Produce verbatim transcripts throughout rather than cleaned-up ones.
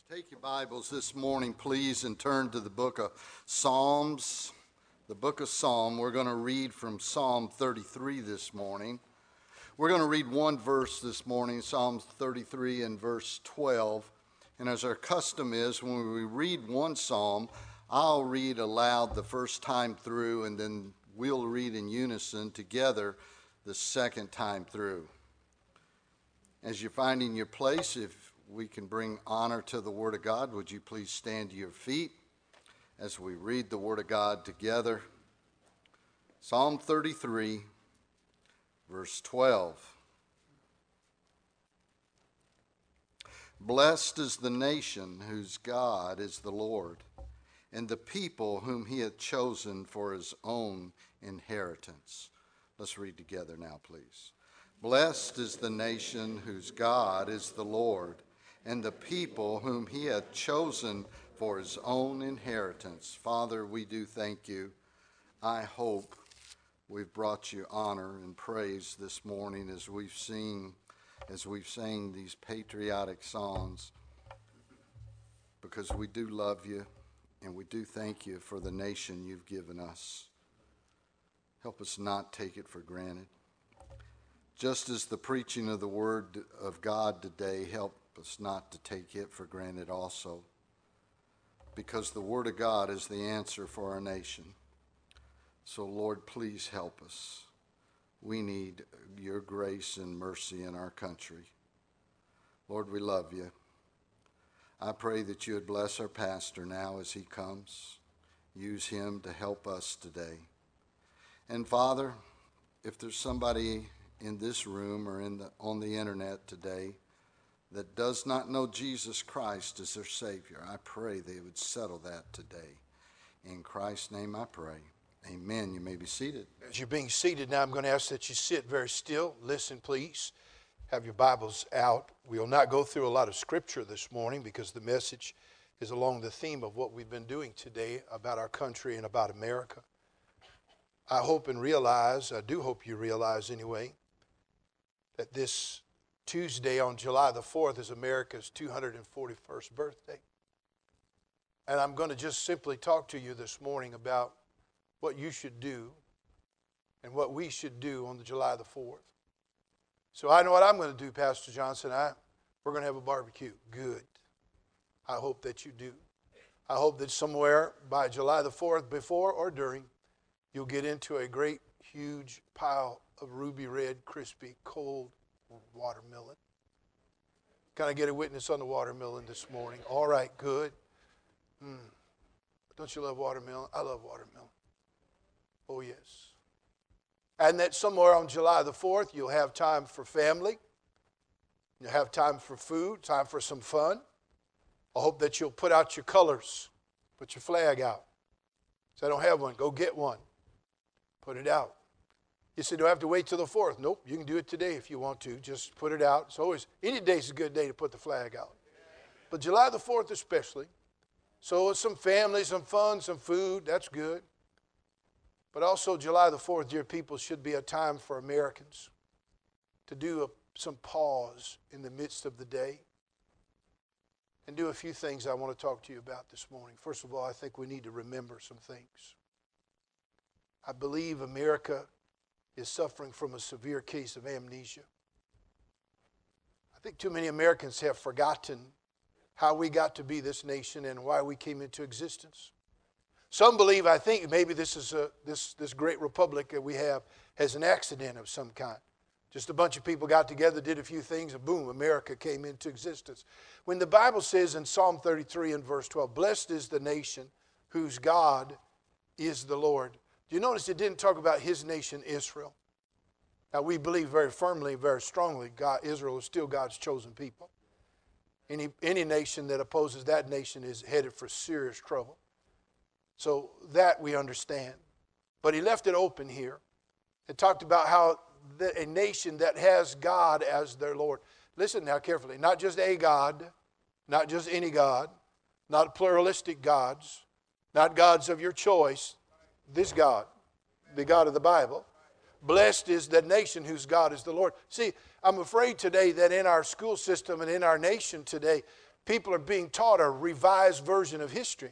Take your Bibles this morning, please, and turn to the book of Psalms. The book of Psalm. We're going to read from Psalm thirty-three this morning. We're going to read one verse this morning, Psalm thirty-three and verse twelve. And as our custom is, when we read one psalm, I'll read aloud the first time through, and then we'll read in unison together the second time through. As you're finding your place, if we can bring honor to the Word of God, would you please stand to your feet as we read the Word of God together? Psalm thirty-three, verse twelve. Blessed is the nation whose God is the Lord, and the people whom he hath chosen for his own inheritance. Let's read together now, please. Blessed is the nation whose God is the Lord, and the people whom he hath chosen for his own inheritance. Father, we do thank you. I hope we've brought you honor and praise this morning as we've seen, as we've sang these patriotic songs, because we do love you and we do thank you for the nation you've given us. Help us not take it for granted. Just as the preaching of the Word of God today helped us not to take it for granted also, because the Word of God is the answer for our nation. So Lord, please help us. We need your grace and mercy in our country. Lord, we love you. I pray that you would bless our pastor now as he comes. Use him to help us today. And Father, if there's somebody in this room or in the, on the internet today that does not know Jesus Christ as their Savior, I pray they would settle that today. In Christ's name I pray. Amen. You may be seated. As you're being seated now, I'm going to ask that you sit very still. Listen, please. Have your Bibles out. We will not go through a lot of scripture this morning because the message is along the theme of what we've been doing today about our country and about America. I hope and realize, I do hope you realize anyway, that this Tuesday on July the fourth is America's two hundred forty-first birthday. And I'm going to just simply talk to you this morning about what you should do and what we should do on the July the fourth. So I know what I'm going to do, Pastor Johnson. I, we're going to have a barbecue. Good. I hope that you do. I hope that somewhere by July the fourth, before or during, you'll get into a great, huge pile of ruby red, crispy, cold watermelon. Can I get a witness on the watermelon this morning? All right, good. Mm. Don't you love watermelon? I love watermelon. Oh, yes. And that somewhere on July the fourth, you'll have time for family. You'll have time for food, time for some fun. I hope that you'll put out your colors. Put your flag out. So I don't have one. Go get one. Put it out. You say, do I have to wait till the fourth? Nope, you can do it today if you want to. Just put it out. It's always, any day is a good day to put the flag out. But July the fourth especially. So it's some family, some fun, some food. That's good. But also July the fourth, dear people, should be a time for Americans to do a, some pause in the midst of the day and do a few things I want to talk to you about this morning. First of all, I think we need to remember some things. I believe America is suffering from a severe case of amnesia. I think too many Americans have forgotten how we got to be this nation and why we came into existence. Some believe, I think, maybe this is a, this, this great republic that we have has an accident of some kind. Just a bunch of people got together, did a few things, and boom, America came into existence. When the Bible says in Psalm thirty-three and verse twelve, blessed is the nation whose God is the Lord. Do you notice it didn't talk about his nation, Israel? Now, we believe very firmly, very strongly, God, Israel is still God's chosen people. Any, any nation that opposes that nation is headed for serious trouble. So that we understand. But he left it open here. It talked about how the, a nation that has God as their Lord. Listen now carefully. Not just a God, not just any God, not pluralistic gods, not gods of your choice. This God, the God of the Bible. Blessed is the nation whose God is the Lord. See, I'm afraid today that in our school system and in our nation today, People are being taught a revised version of history.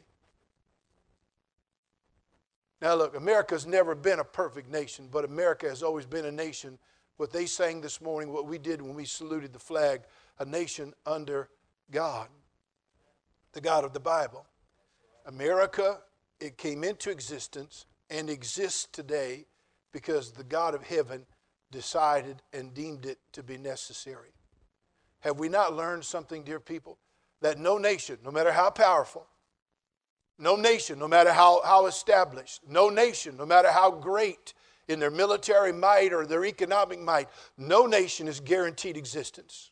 Now look, America's never been a perfect nation, but America has always been a nation. What they sang this morning, what we did when we saluted the flag, a nation under God, the God of the Bible. America, it came into existence and exists today because the God of heaven decided and deemed it to be necessary. Have we not learned something, dear people? That no nation, no matter how powerful, no nation, no matter how, how established, no nation, no matter how great in their military might or their economic might, no nation is guaranteed existence.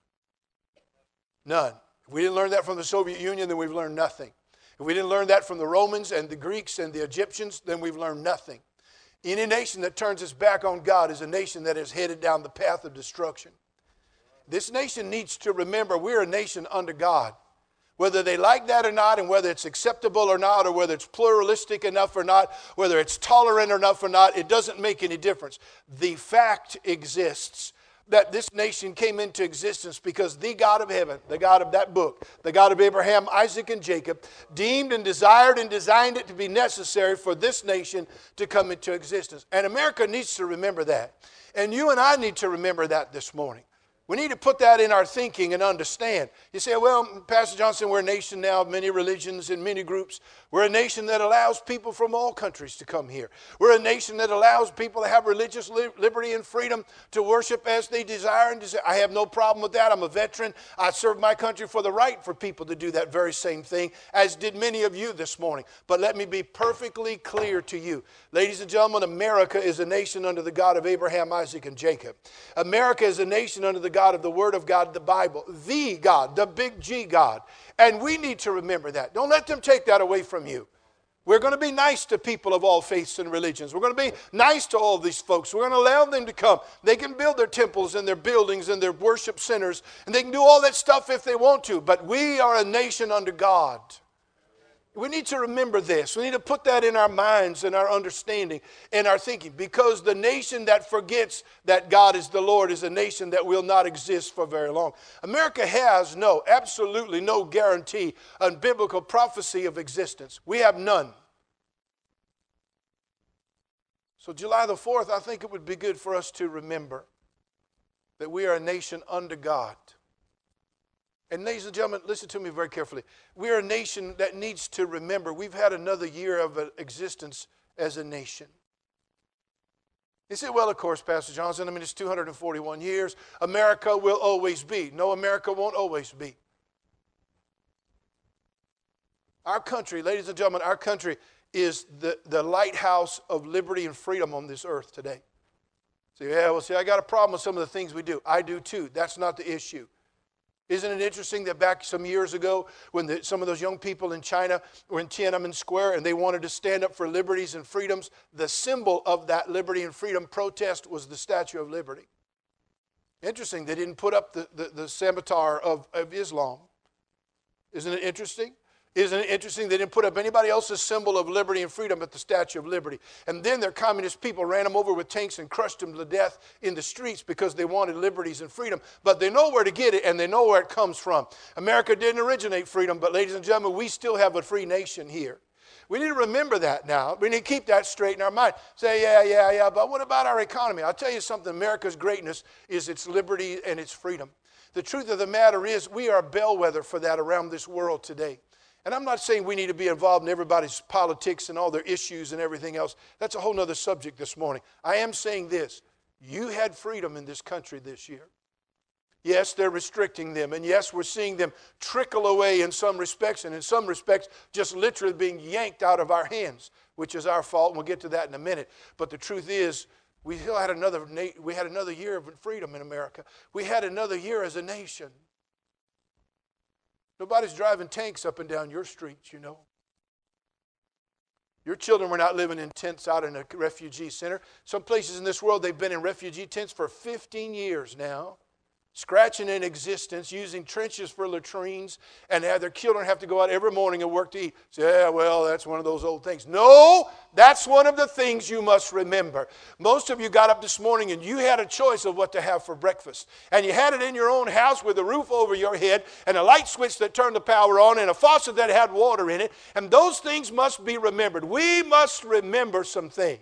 None. If we didn't learn that from the Soviet Union, then we've learned nothing. If we didn't learn that from the Romans and the Greeks and the Egyptians, then we've learned nothing. Any nation that turns its back on God is a nation that is headed down the path of destruction. This nation needs to remember we're a nation under God. Whether they like that or not, and whether it's acceptable or not, or whether it's pluralistic enough or not, whether it's tolerant enough or not, it doesn't make any difference. The fact exists that this nation came into existence because the God of heaven, the God of that book, the God of Abraham, Isaac, and Jacob, deemed and desired and designed it to be necessary for this nation to come into existence. And America needs to remember that. And you and I need to remember that this morning. We need to put that in our thinking and understand. You say, well, Pastor Johnson, we're a nation now of many religions and many groups. We're a nation that allows people from all countries to come here. We're a nation that allows people to have religious liberty and freedom to worship as they desire and desire. I have no problem with that. I'm a veteran. I served my country for the right for people to do that very same thing, as did many of you this morning. But let me be perfectly clear to you. Ladies and gentlemen, America is a nation under the God of Abraham, Isaac, and Jacob. America is a nation under the God of the Word of God, the Bible, the God, the big G God. And we need to remember that. Don't let them take that away from you. We're going to be nice to people of all faiths and religions. We're going to be nice to all these folks. We're going to allow them to come. They can build their temples and their buildings and their worship centers, and they can do all that stuff if they want to. But we are a nation under God. We need to remember this. We need to put that in our minds and our understanding and our thinking, because the nation that forgets that God is the Lord is a nation that will not exist for very long. America has no, absolutely no guarantee on biblical prophecy of existence. We have none. So July the fourth, I think it would be good for us to remember that we are a nation under God. And ladies and gentlemen, listen to me very carefully. We're a nation that needs to remember we've had another year of existence as a nation. You say, well, of course, Pastor Johnson, I mean, it's two hundred forty-one years. America will always be. No, America won't always be. Our country, ladies and gentlemen, our country is the, the lighthouse of liberty and freedom on this earth today. So, yeah, well, see, I got a problem with some of the things we do. I do too. That's not the issue. Isn't it interesting that back some years ago when the, some of those young people in China were in Tiananmen Square and they wanted to stand up for liberties and freedoms, the symbol of that liberty and freedom protest was the Statue of Liberty. Interesting, they didn't put up the, the, the scimitar of, of Islam. Isn't it interesting? Isn't it interesting they didn't put up anybody else's symbol of liberty and freedom at the Statue of Liberty? And then their communist people ran them over with tanks and crushed them to death in the streets because they wanted liberties and freedom. But they know where to get it, and they know where it comes from. America didn't originate freedom, but ladies and gentlemen, we still have a free nation here. We need to remember that now. We need to keep that straight in our mind. Say, yeah, yeah, yeah, but what about our economy? I'll tell you something. America's greatness is its liberty and its freedom. The truth of the matter is we are a bellwether for that around this world today. And I'm not saying we need to be involved in everybody's politics and all their issues and everything else. That's a whole other subject this morning. I am saying this. You had freedom in this country this year. Yes, they're restricting them. And yes, we're seeing them trickle away in some respects, and in some respects just literally being yanked out of our hands, which is our fault. And we'll get to that in a minute. But the truth is, we still had another, we had another year of freedom in America. We had another year as a nation. Nobody's driving tanks up and down your streets, you know. Your children were not living in tents out in a refugee center. Some places in this world, they've been in refugee tents for fifteen years now. scratching in existence, using trenches for latrines, and have their children have to go out every morning and work to eat. Say, yeah, well, that's one of those old things. No, that's one of the things you must remember. Most of you got up this morning and you had a choice of what to have for breakfast. And you had it in your own house with a roof over your head and a light switch that turned the power on and a faucet that had water in it. And those things must be remembered. We must remember some things.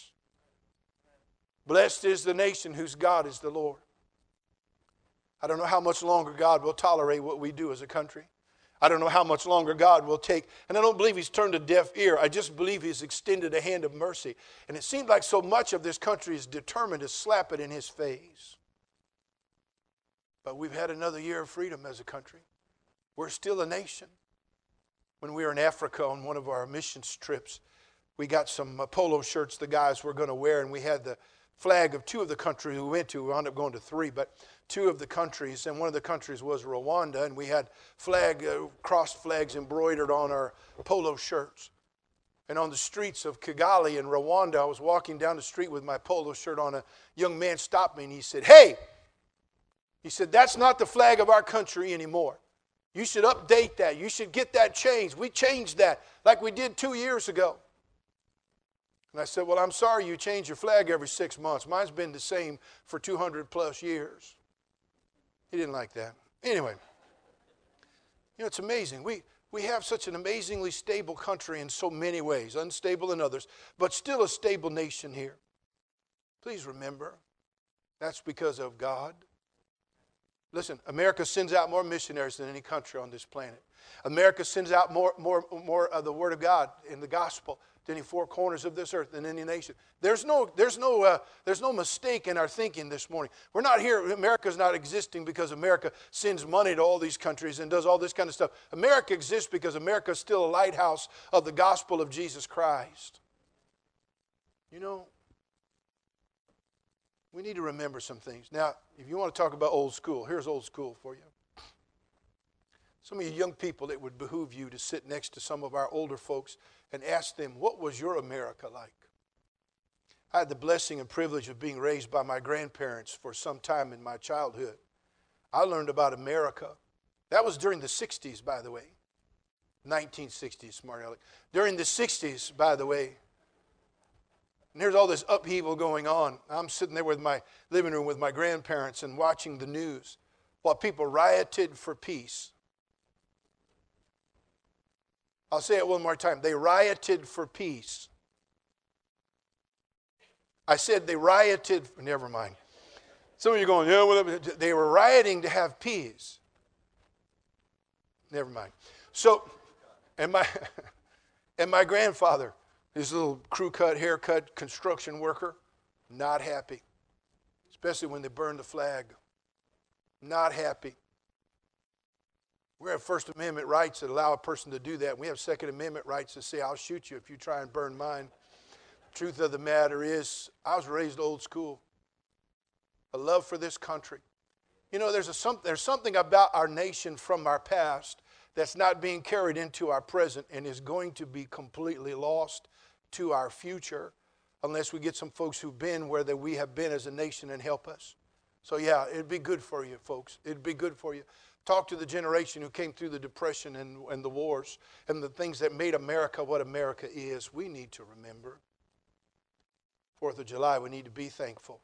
Blessed is the nation whose God is the Lord. I don't know how much longer God will tolerate what we do as a country. I don't know how much longer God will take. And I don't believe He's turned a deaf ear. I just believe He's extended a hand of mercy. And it seems like so much of this country is determined to slap it in His face. But we've had another year of freedom as a country. We're still a nation. When we were in Africa on one of our missions trips, we got some uh, polo shirts the guys were going to wear, and we had the flag of two of the countries we went to. We wound up going to three, but two of the countries, and one of the countries was Rwanda, and we had flag, uh, crossed flags embroidered on our polo shirts. And on the streets of Kigali in Rwanda, I was walking down the street with my polo shirt on. A young man stopped me and he said, "Hey," he said, "that's not the flag of our country anymore. You should update that. You should get that changed. We changed that like we did two years ago." And I said, "Well, I'm sorry you change your flag every six months. Mine's been the same for two hundred plus years. He didn't like that. Anyway, you know, it's amazing. We, we have such an amazingly stable country in so many ways, unstable in others, but still a stable nation here. Please remember, that's because of God. Listen, America sends out more missionaries than any country on this planet. America sends out more, more, more of the Word of God in the gospel to any four corners of this earth than any nation. There's no, there's no, uh, there's no mistake in our thinking this morning. We're not here. America's not existing because America sends money to all these countries and does all this kind of stuff. America exists because America is still a lighthouse of the gospel of Jesus Christ. You know, we need to remember some things. Now, if you want to talk about old school, here's old school for you. Some of you young people, it would behoove you to sit next to some of our older folks and ask them, what was your America like? I had the blessing and privilege of being raised by my grandparents for some time in my childhood. I learned about America. That was during the sixties, by the way. nineteen sixties, smart aleck. During the sixties, by the way. And there's all this upheaval going on. I'm sitting there with my living room with my grandparents and watching the news while people rioted for peace. I'll say it one more time. They rioted for peace. I said they rioted, never mind. Some of you are going, yeah, well, they were rioting to have peace. Never mind. So, and my, and my grandfather, his little crew cut, haircut, construction worker, not happy. Especially when they burned the flag. Not happy. We have First Amendment rights that allow a person to do that. We have Second Amendment rights that say, I'll shoot you if you try and burn mine. The truth of the matter is, I was raised old school. A love for this country. You know, there's, a, some, there's something about our nation from our past that's not being carried into our present and is going to be completely lost to our future unless we get some folks who've been where that we have been as a nation and help us. So yeah, it'd be good for you, folks. It'd be good for you. Talk to the generation who came through the Depression and, and the wars and the things that made America what America is. We need to remember. Fourth of July, we need to be thankful.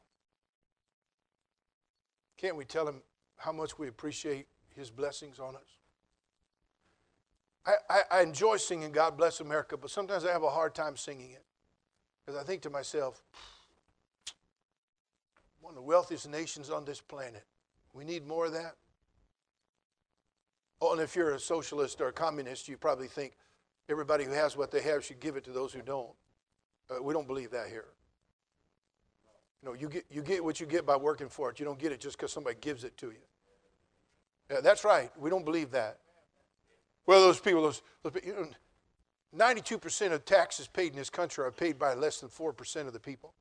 Can't we tell him how much we appreciate his blessings on us? I, I, I enjoy singing God Bless America, but sometimes I have a hard time singing it. Because I think to myself, one of the wealthiest nations on this planet. We need more of that. Oh, and if you're a socialist or a communist, you probably think everybody who has what they have should give it to those who don't. Uh, we don't believe that here. You know, you get, you get what you get by working for it. You don't get it just because somebody gives it to you. Yeah, that's right. We don't believe that. Well, those people, those, those you know, ninety-two percent of taxes paid in this country are paid by less than four percent of the people.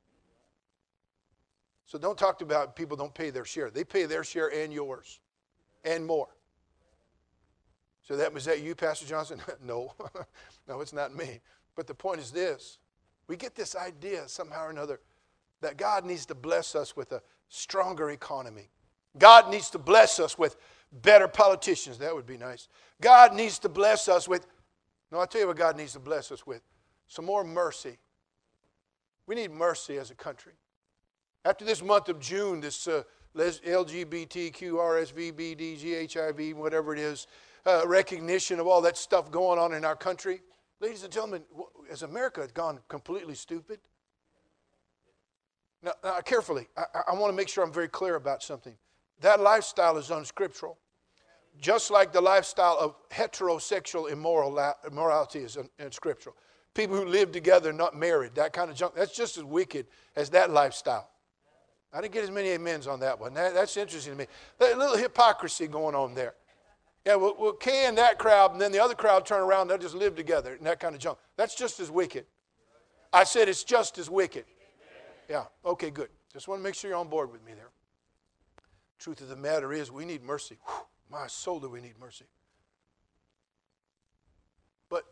So don't talk about people don't pay their share. They pay their share and yours and more. So that was that you, Pastor Johnson? No. No, it's not me. But the point is this. We get this idea somehow or another that God needs to bless us with a stronger economy. God needs to bless us with better politicians. That would be nice. God needs to bless us with, no, I'll tell you what God needs to bless us with. Some more mercy. We need mercy as a country. After this month of June, this uh, L G B T Q, R S V, B D, G H I V, whatever it is, uh, recognition of all that stuff going on in our country. Ladies and gentlemen, has America gone completely stupid? Now, now carefully, I, I want to make sure I'm very clear about something. That lifestyle is unscriptural. Just like the lifestyle of heterosexual immoral, immorality is unscriptural. People who live together, not married, that kind of junk, that's just as wicked as that lifestyle. I didn't get as many amens on that one. That, that's interesting to me. There's a little hypocrisy going on there. Yeah, we'll, we'll can that crowd, and then the other crowd turn around, they'll just live together, and that kind of junk. That's just as wicked. I said it's just as wicked. Yeah, okay, good. Just want to make sure you're on board with me there. Truth of the matter is, we need mercy. Whew, my soul, do we need mercy. But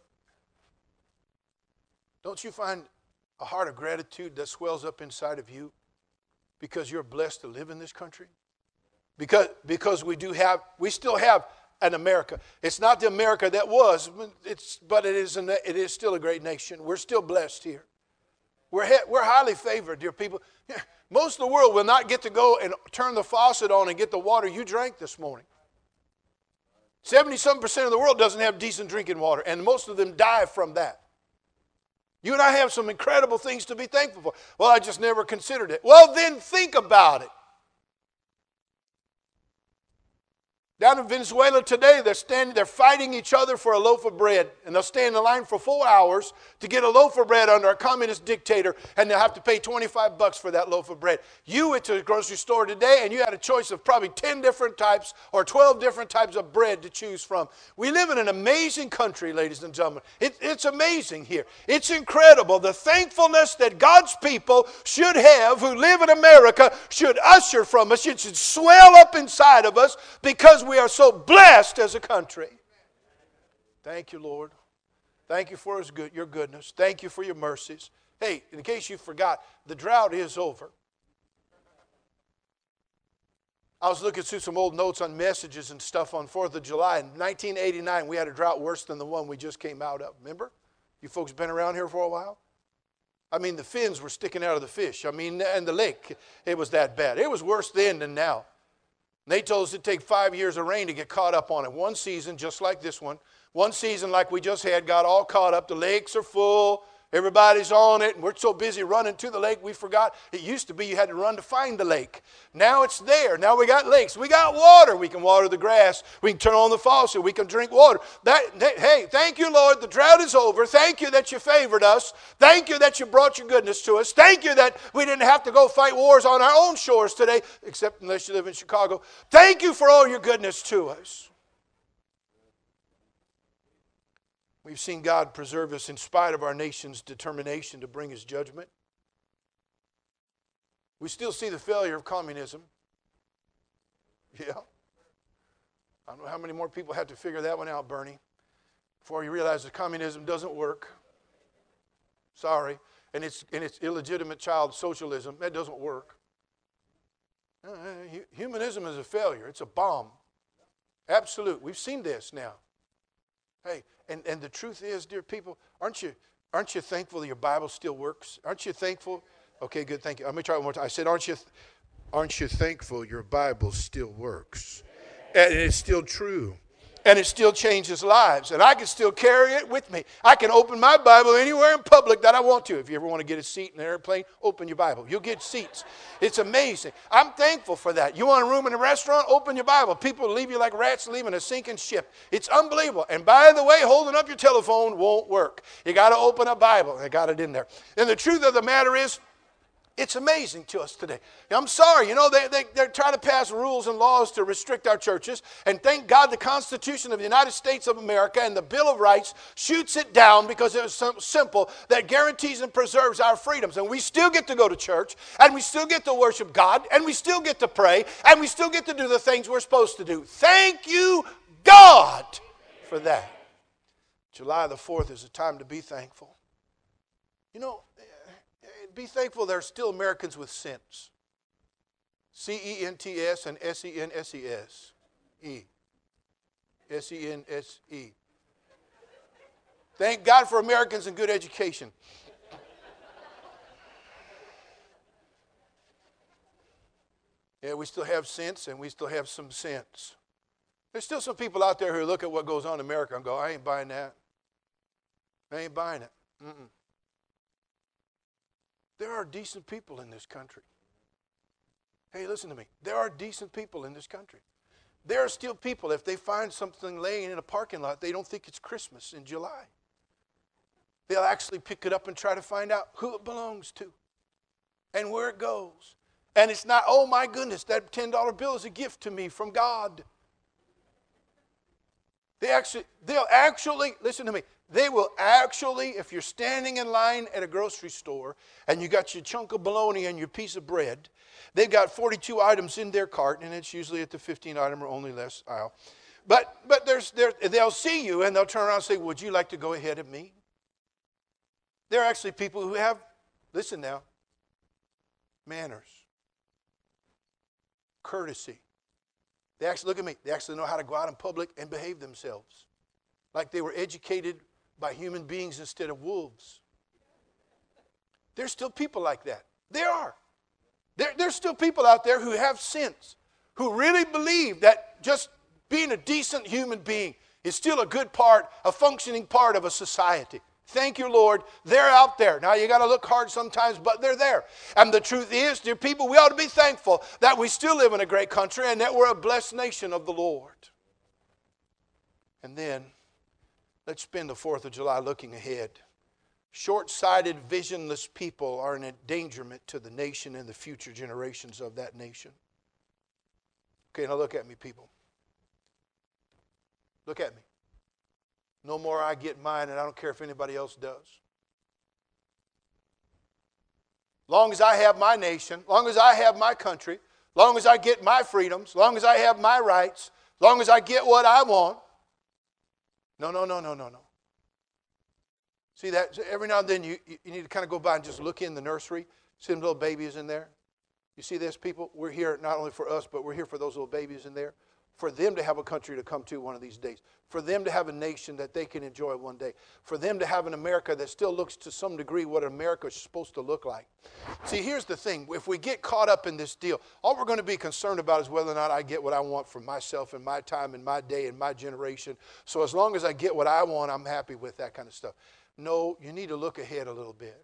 don't you find a heart of gratitude that swells up inside of you because you're blessed to live in this country? Because, because we do have, we still have an America. It's not the America that was, it's, but it is, an, it is still a great nation. We're still blessed here. We're, we're highly favored, dear people. Most of the world will not get to go and turn the faucet on and get the water you drank this morning. seventy-seven percent of the world doesn't have decent drinking water, and most of them die from that. You and I have some incredible things to be thankful for. Well, I just never considered it. Well, then think about it. Down in Venezuela today, they're standing, they're fighting each other for a loaf of bread. And they'll stay in the line for four hours to get a loaf of bread under a communist dictator, and they'll have to pay twenty-five bucks for that loaf of bread. You went to the grocery store today, and you had a choice of probably ten different types or twelve different types of bread to choose from. We live in an amazing country, ladies and gentlemen. It, it's amazing here. It's incredible. The thankfulness that God's people should have, who live in America, should usher from us. It should swell up inside of us because we are so blessed as a country. Thank you, Lord. Thank you for his good, your goodness. Thank you for your mercies. Hey, in case you forgot, the drought is over. I was looking through some old notes on messages and stuff on fourth of July. In nineteen eighty-nine, we had a drought worse than the one we just came out of. Remember? You folks been around here for a while? I mean, the fins were sticking out of the fish. I mean, and the lake, it was that bad. It was worse then than now. They told us it'd take five years of rain to get caught up on it. One season, just like this one. One season like we just had, got all caught up. The lakes are full. Everybody's on it. And we're so busy running to the lake, we forgot. It used to be you had to run to find the lake. Now it's there. Now we got lakes. We got water. We can water the grass. We can turn on the faucet. We can drink water. That, that, hey, thank you, Lord. The drought is over. Thank you that you favored us. Thank you that you brought your goodness to us. Thank you that we didn't have to go fight wars on our own shores today, except unless you live in Chicago. Thank you for all your goodness to us. We've seen God preserve us in spite of our nation's determination to bring his judgment. We still see the failure of communism. Yeah. I don't know how many more people had to figure that one out, Bernie, before you realize that communism doesn't work. Sorry. And it's, and it's illegitimate child socialism. That doesn't work. Uh, humanism is a failure. It's a bomb. Absolute. We've seen this now. Hey, and, and the truth is, dear people, aren't you aren't you thankful that your Bible still works? Aren't you thankful? Okay, good, thank you. Let me try it one more time. I said, aren't you aren't you thankful your Bible still works? And it's still true. And it still changes lives. And I can still carry it with me. I can open my Bible anywhere in public that I want to. If you ever want to get a seat in an airplane, open your Bible. You'll get seats. It's amazing. I'm thankful for that. You want a room in a restaurant? Open your Bible. People leave you like rats leaving a sinking ship. It's unbelievable. And by the way, holding up your telephone won't work. You got to open a Bible. I got it in there. And the truth of the matter is, it's amazing to us today. I'm sorry, you know, they, they, they're trying to pass rules and laws to restrict our churches. And thank God the Constitution of the United States of America and the Bill of Rights shoots it down because it was so simple that guarantees and preserves our freedoms. And we still get to go to church, and we still get to worship God, and we still get to pray, and we still get to do the things we're supposed to do. Thank you, God, for that. July the fourth is a time to be thankful. You know, be thankful there are still Americans with sense. C E N T S and S E N S E S. E. S E N S E. Thank God for Americans and good education. Yeah, we still have sense and we still have some sense. There's still some people out there who look at what goes on in America and go, I ain't buying that. I ain't buying it. Mm-mm. There are decent people in this country. Hey, listen to me. There are decent people in this country. There are still people, if they find something laying in a parking lot, they don't think it's Christmas in July. They'll actually pick it up and try to find out who it belongs to and where it goes. And it's not, oh my goodness, that ten dollar bill is a gift to me from God. They actually, they'll actually, listen to me, they will actually, if you're standing in line at a grocery store and you got your chunk of bologna and your piece of bread, they've got forty-two items in their cart, and it's usually at the fifteen item or only less aisle. But but there's there they'll see you and they'll turn around and say, would you like to go ahead of me? There are actually people who have, listen now, manners, courtesy. They actually, look at me, they actually know how to go out in public and behave themselves. Like they were educated by human beings instead of wolves. There's still people like that. There are. There, there's still people out there who have sense, who really believe that just being a decent human being is still a good part, a functioning part of a society. Thank you, Lord. They're out there. Now, you got to look hard sometimes, but they're there. And the truth is, dear people, we ought to be thankful that we still live in a great country and that we're a blessed nation of the Lord. And then, let's spend the fourth of July looking ahead. Short-sighted, visionless people are an endangerment to the nation and the future generations of that nation. Okay, now look at me, people. Look at me. No more I get mine, and I don't care if anybody else does. Long as I have my nation, long as I have my country, long as I get my freedoms, long as I have my rights, long as I get what I want. No, no, no, no, no, no. See that? Every now and then you, you need to kind of go by and just look in the nursery. See them little babies in there? You see this, people? We're here not only for us, but we're here for those little babies in there. For them to have a country to come to one of these days. For them to have a nation that they can enjoy one day. For them to have an America that still looks to some degree what America is supposed to look like. See, here's the thing. If we get caught up in this deal, all we're going to be concerned about is whether or not I get what I want for myself and my time and my day and my generation. So as long as I get what I want, I'm happy with that kind of stuff. No, you need to look ahead a little bit.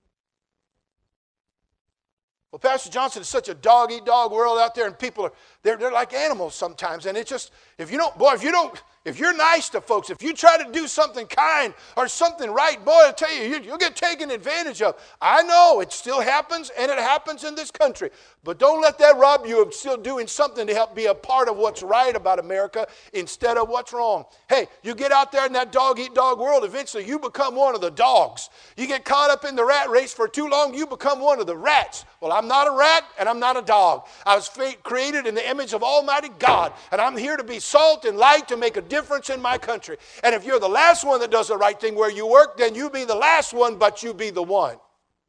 Well, Pastor Johnson, it's such a dog-eat-dog world out there, and people are, they're, they're like animals sometimes. And it's just, if you don't, boy, if you don't, if you're nice to folks, if you try to do something kind or something right, boy, I'll tell you, you you'll get taken advantage of. I know it still happens, and it happens in this country. But don't let that rob you of still doing something to help be a part of what's right about America instead of what's wrong. Hey, you get out there in that dog-eat-dog world, eventually you become one of the dogs. You get caught up in the rat race for too long, you become one of the rats. Well, I'm not a rat, and I'm not a dog. I was created in the image of Almighty God, and I'm here to be salt and light to make a difference in my country. And if you're the last one that does the right thing where you work, then you be the last one, but you be the one.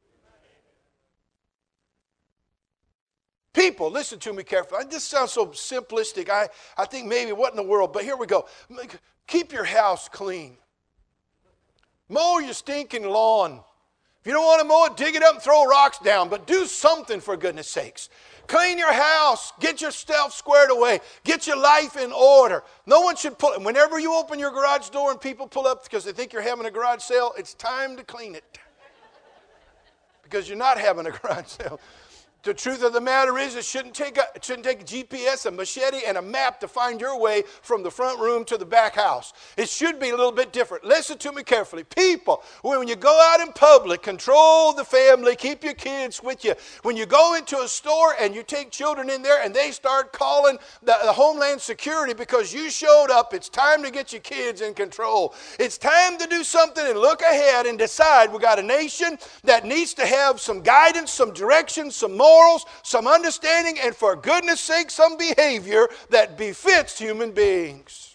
People, listen to me carefully. This sounds so simplistic. I, I think maybe what in the world, but here we go. Keep your house clean. Mow your stinking lawn. If you don't want to mow it, dig it up and throw rocks down, but do something for goodness sakes. Clean your house. Get your stuff squared away. Get your life in order. No one should pull it. Whenever you open your garage door and people pull up because they think you're having a garage sale, it's time to clean it. Because you're not having a garage sale. The truth of the matter is it shouldn't take a, it shouldn't take a G P S, a machete, and a map to find your way from the front room to the back house. It should be a little bit different. Listen to me carefully. People, when you go out in public, control the family, keep your kids with you. When you go into a store and you take children in there and they start calling the, the Homeland Security because you showed up, it's time to get your kids in control. It's time to do something and look ahead and decide we got a nation that needs to have some guidance, some direction, some morals, some understanding, and for goodness sake, some behavior that befits human beings.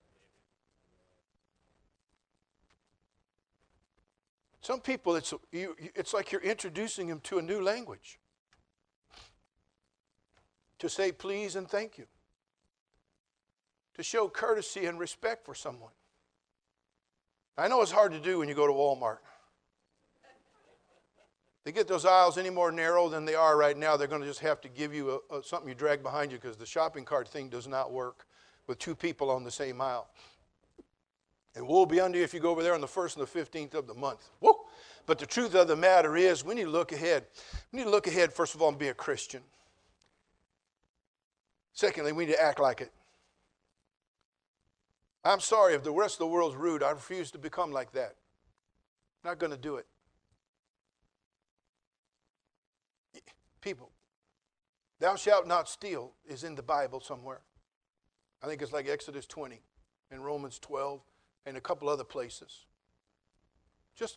Some people, it's, you, it's like you're introducing them to a new language. to say please and thank you, to show courtesy and respect for someone. I know it's hard to do when you go to Walmart. They get those aisles any more narrow than they are right now, they're going to just have to give you a, a, something you drag behind you, because the shopping cart thing does not work with two people on the same aisle. And woe be unto you if you go over there on the first and the fifteenth of the month. Woo! But the truth of the matter is, we need to look ahead. We need to look ahead, first of all, and be a Christian. Secondly, we need to act like it. I'm sorry, if the rest of the world's rude, I refuse to become like that. I'm not going to do it. People, thou shalt not steal is in the Bible somewhere. I think it's like Exodus twenty and Romans twelve and a couple other places. Just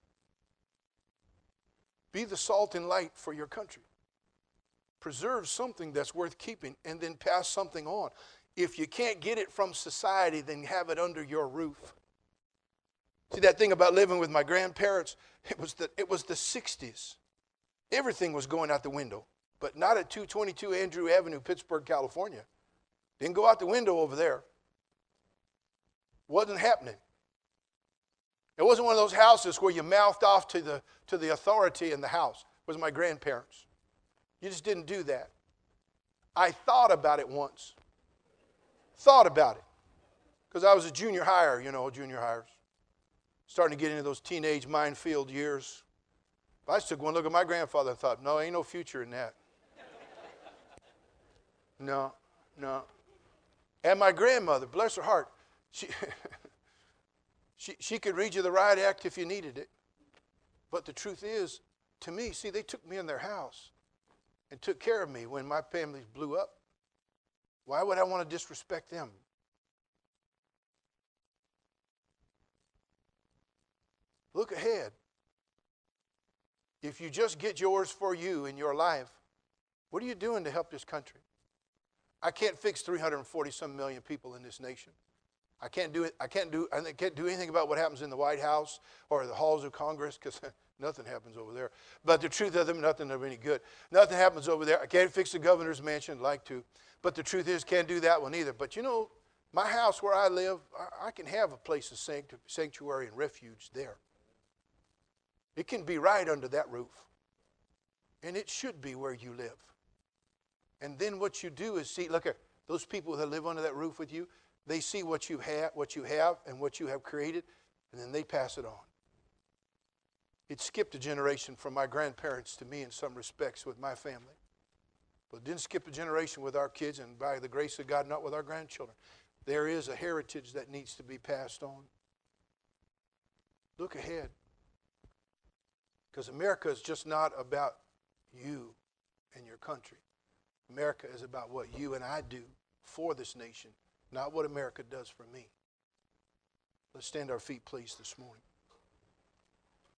be the salt and light for your country. Preserve something that's worth keeping and then pass something on. If you can't get it from society, then have it under your roof. See, that thing about living with my grandparents, it was the, it was the sixties. Everything was going out the window, but not at two twenty-two Andrew Avenue, Pittsburgh, California. Didn't go out the window over there. Wasn't happening. It wasn't one of those houses where you mouthed off to the, to the authority in the house. It was my grandparents. You just didn't do that. I thought about it once. Thought about it. Because I was a junior hire, you know, junior hires. Starting to get into those teenage minefield years. I just took one look at my grandfather and thought, no, ain't no future in that. No, no. And my grandmother, bless her heart, she, she, she could read you the riot act if you needed it. But the truth is, to me, see, they took me in their house and took care of me when my family blew up. Why would I want to disrespect them? Look ahead. If you just get yours for you in your life, what are you doing to help this country? I can't fix three hundred forty some million people in this nation. I can't do it. I can't do. I can't do anything about what happens in the White House or the halls of Congress, because nothing happens over there. But the truth of them, nothing of any good. Nothing happens over there. I can't fix the governor's mansion. I'd like to, but the truth is, can't do that one either. But you know, my house where I live, I, I can have a place of sanctu- sanctuary and refuge there. It can be right under that roof. And it should be where you live. And then what you do is see, look at those people that live under that roof with you, they see what you have, what you have and what you have created, and then they pass it on. It skipped a generation from my grandparents to me in some respects with my family. But it didn't skip a generation with our kids, and by the grace of God, not with our grandchildren. There is a heritage that needs to be passed on. Look ahead. Because America is just not about you and your country. America is about what you and I do for this nation, not what America does for me. Let's stand our feet, please, this morning.